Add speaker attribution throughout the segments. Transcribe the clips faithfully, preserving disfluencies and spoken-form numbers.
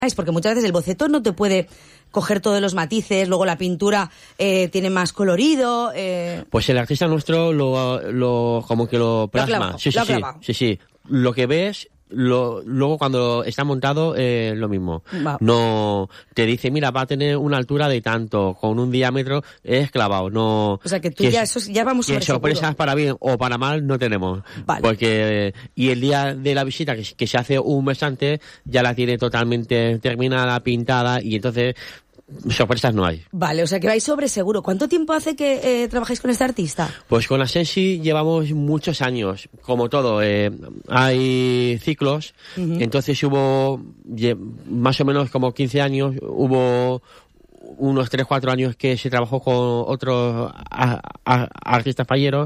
Speaker 1: porque muchas veces el boceto no te puede coger todos los matices, luego la pintura eh, tiene más colorido. Eh...
Speaker 2: Pues el artista nuestro lo, lo como que lo plasma.
Speaker 1: Lo ha clavado,
Speaker 2: sí, sí,
Speaker 1: lo ha
Speaker 2: sí,
Speaker 1: clavado.
Speaker 2: sí, sí. Lo que ves, lo, luego cuando está montado es eh, lo mismo.
Speaker 1: Va.
Speaker 2: No te dice, mira, va a tener una altura de tanto, con un diámetro, es clavado. No.
Speaker 1: O sea que tú
Speaker 2: que
Speaker 1: ya,
Speaker 2: es,
Speaker 1: eso, ya vamos sobre
Speaker 2: que sorpresas
Speaker 1: seguro.
Speaker 2: para bien o para mal no tenemos.
Speaker 1: Vale.
Speaker 2: Porque y el día de la visita, que, que se hace un mes antes, ya la tiene totalmente terminada, pintada, y entonces sorpresas no hay.
Speaker 1: Vale, o sea que vais sobre seguro. ¿Cuánto tiempo hace que eh, trabajáis con este artista?
Speaker 2: Pues con Asensi llevamos muchos años, como todo. Eh, hay ciclos, uh-huh. Entonces hubo ye, más o menos como quince años, hubo unos tres cuatro años que se trabajó con otros a, a, artistas falleros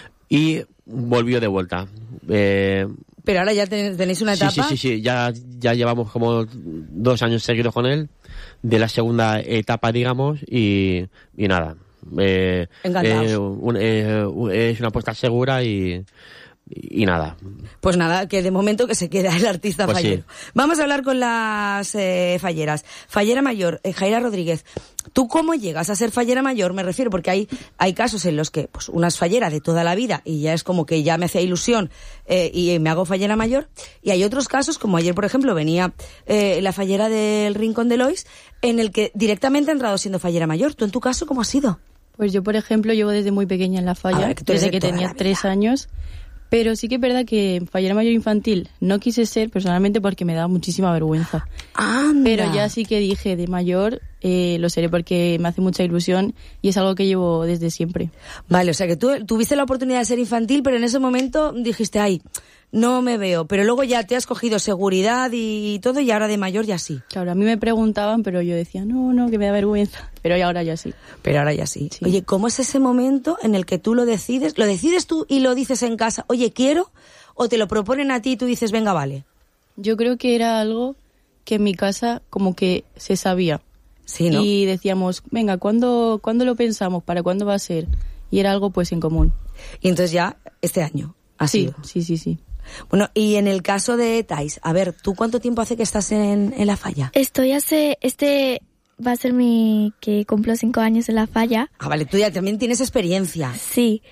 Speaker 2: y volvió de vuelta. Eh,
Speaker 1: Pero ahora ya tenéis una etapa.
Speaker 2: Sí, sí, sí, sí. Ya, ya llevamos como dos años seguidos con él, de la segunda etapa, digamos, y, y nada. Eh, eh, un, eh, es una apuesta segura y, y nada.
Speaker 1: Pues nada, que de momento que se queda el artista
Speaker 2: pues
Speaker 1: fallero. Sí. Vamos a hablar con las eh, falleras. Fallera mayor, eh, Jaira Rodríguez. ¿Tú cómo llegas a ser fallera mayor? Me refiero, porque hay hay casos en los que pues una es fallera de toda la vida y ya es como que ya me hacía ilusión eh, y me hago fallera mayor. Y hay otros casos, como ayer, por ejemplo, venía eh, la fallera del Rincón de Lois, en el que directamente ha entrado siendo fallera mayor. ¿Tú en tu caso cómo ha sido?
Speaker 3: Pues yo, por ejemplo, llevo desde muy pequeña en la falla, ver, que desde de que tenía tres años. Pero sí que es verdad que fallera mayor infantil no quise ser personalmente porque me daba muchísima vergüenza.
Speaker 1: ¡Anda!
Speaker 3: Pero ya sí que dije, de mayor eh, lo seré porque me hace mucha ilusión y es algo que llevo desde siempre.
Speaker 1: Vale, o sea que tú tuviste la oportunidad de ser infantil, pero en ese momento dijiste, ay, no me veo. Pero luego ya te has cogido seguridad y todo y ahora de mayor ya sí.
Speaker 3: Claro, a mí me preguntaban, pero yo decía, no, no, que me da vergüenza. Pero ahora ya sí.
Speaker 1: Pero ahora ya sí. sí. Oye, ¿cómo es ese momento en el que tú lo decides? ¿Lo decides tú y lo dices en casa, oye, quiero? ¿O te lo proponen a ti y tú dices, venga, vale?
Speaker 3: Yo creo que era algo que en mi casa como que se sabía.
Speaker 1: Sí, ¿no?
Speaker 3: Y decíamos, venga, ¿cuándo, ¿cuándo lo pensamos? ¿Para cuándo va a ser? Y era algo pues en común.
Speaker 1: Y entonces ya este año ha
Speaker 3: sí,
Speaker 1: sido.
Speaker 3: Sí, sí, sí.
Speaker 1: Bueno, y en el caso de Thais, a ver, ¿tú cuánto tiempo hace que estás en, en la falla?
Speaker 4: Estoy hace, este va a ser mi, que cumplo cinco años en la falla.
Speaker 1: Ah, vale, tú ya también tienes experiencia.
Speaker 4: Sí,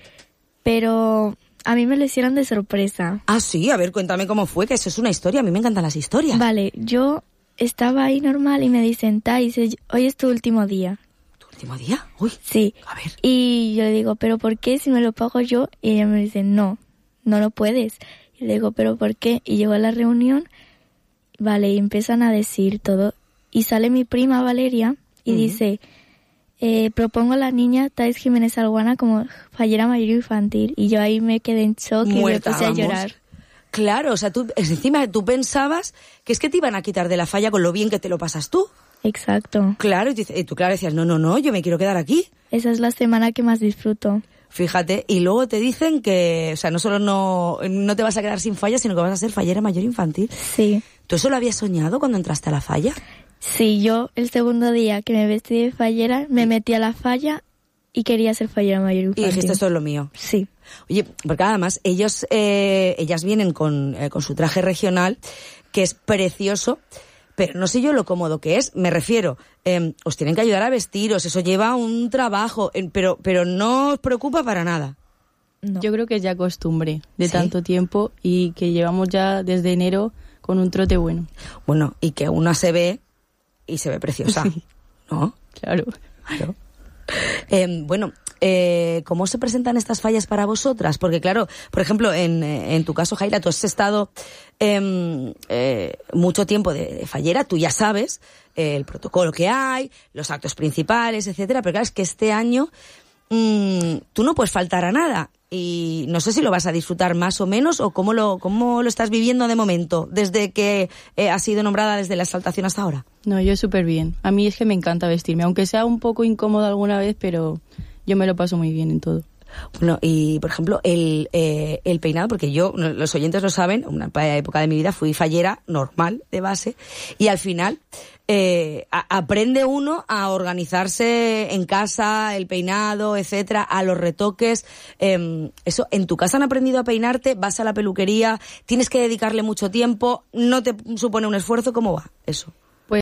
Speaker 4: pero a mí me lo hicieron de sorpresa.
Speaker 1: Ah, sí, a ver, cuéntame cómo fue, que eso es una historia, a mí me encantan las historias.
Speaker 4: Vale, yo estaba ahí normal y me dicen, Thais, hoy es tu último día.
Speaker 1: ¿Tu último día? Uy.
Speaker 4: Sí.
Speaker 1: A ver.
Speaker 4: Y yo le digo, ¿pero por qué si me lo pago yo? Y ella me dice, no, no lo puedes. Y le digo, ¿pero por qué? Y llego a la reunión, vale, y empiezan a decir todo. Y sale mi prima Valeria y uh-huh. dice, eh, propongo a la niña Thais Jiménez Alguana como fallera mayor infantil. Y yo ahí me quedé en shock y me puse a llorar.
Speaker 1: Claro, o sea, tú, encima tú pensabas que es que te iban a quitar de la falla con lo bien que te lo pasas tú.
Speaker 4: Exacto.
Speaker 1: Claro, y, y tú claro decías, no, no, no, yo me quiero quedar aquí.
Speaker 4: Esa es la semana que más disfruto.
Speaker 1: Fíjate, y luego te dicen que, o sea, no solo no, no te vas a quedar sin falla, sino que vas a ser fallera mayor infantil.
Speaker 4: Sí.
Speaker 1: ¿Tú eso lo habías soñado cuando entraste a la falla?
Speaker 4: Sí, yo el segundo día que me vestí de fallera, me metí a la falla y quería ser fallera mayor infantil.
Speaker 1: Y dijiste, esto es lo mío.
Speaker 4: Sí.
Speaker 1: Oye, porque además ellos, eh, ellas vienen con, eh, con su traje regional, que es precioso, pero no sé yo lo cómodo que es. Me refiero, eh, os tienen que ayudar a vestiros, eso lleva un trabajo, eh, pero, pero no os preocupa para nada.
Speaker 3: No. Yo creo que es ya costumbre de
Speaker 1: ¿Sí?
Speaker 3: tanto tiempo y que llevamos ya desde enero con un trote bueno.
Speaker 1: Bueno, y que una se ve y se ve preciosa,
Speaker 3: sí.
Speaker 1: ¿no?
Speaker 3: Claro.
Speaker 1: Claro. Eh, bueno, eh, ¿cómo se presentan estas fallas para vosotras? Porque claro, por ejemplo, en, en tu caso, Jaira, tú has estado eh, eh, mucho tiempo de, de fallera, tú ya sabes eh, el protocolo que hay, los actos principales, etcétera, pero claro, es que este año mmm, tú no puedes faltar a nada. Y no sé si lo vas a disfrutar más o menos o cómo lo cómo lo estás viviendo de momento, desde que eh, has sido nombrada desde la exaltación hasta ahora.
Speaker 3: No, yo súper bien. A mí es que me encanta vestirme, aunque sea un poco incómodo alguna vez, pero yo me lo paso muy bien en todo.
Speaker 1: Bueno, y por ejemplo, el, eh, el peinado, porque yo, los oyentes lo saben, una época de mi vida fui fallera normal, de base, y al final eh, a, aprende uno a organizarse en casa, el peinado, etcétera, a los retoques. Eh, eso, ¿en tu casa han aprendido a peinarte? ¿Vas a la peluquería? ¿Tienes que dedicarle mucho tiempo? ¿No te supone un esfuerzo? ¿Cómo va eso?